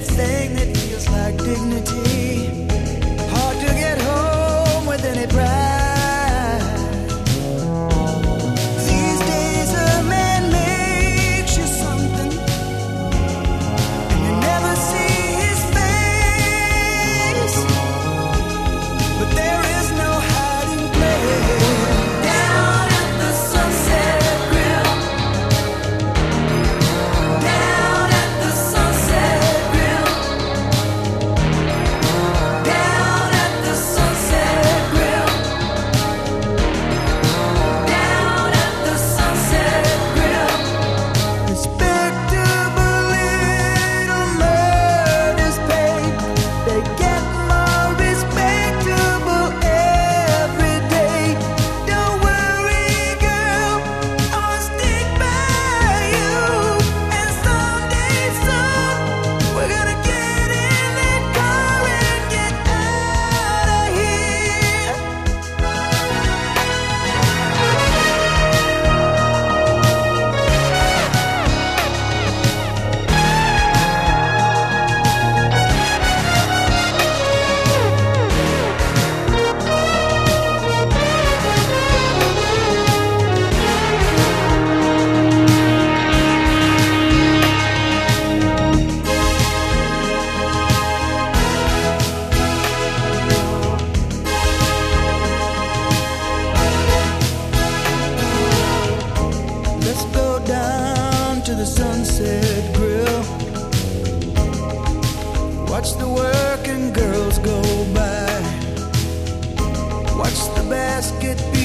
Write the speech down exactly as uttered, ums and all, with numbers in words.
thing that feels like dignity. Hard to get home with any pride. These days a man makes you something, and you never see his face. But there is no hiding place. Down at the Sunset Grill. Down at the Sunset Grill. Down at the Sunset Grill. Down at the Sunset Grill. Respectable little murders paid. They get more respectable every day. Don't worry, girl, I'ma stick by you. And someday soon, we're gonna get in that car and get out of here. Let's go down to the Sunset Grill. Watch the working girls go by. Watch the basket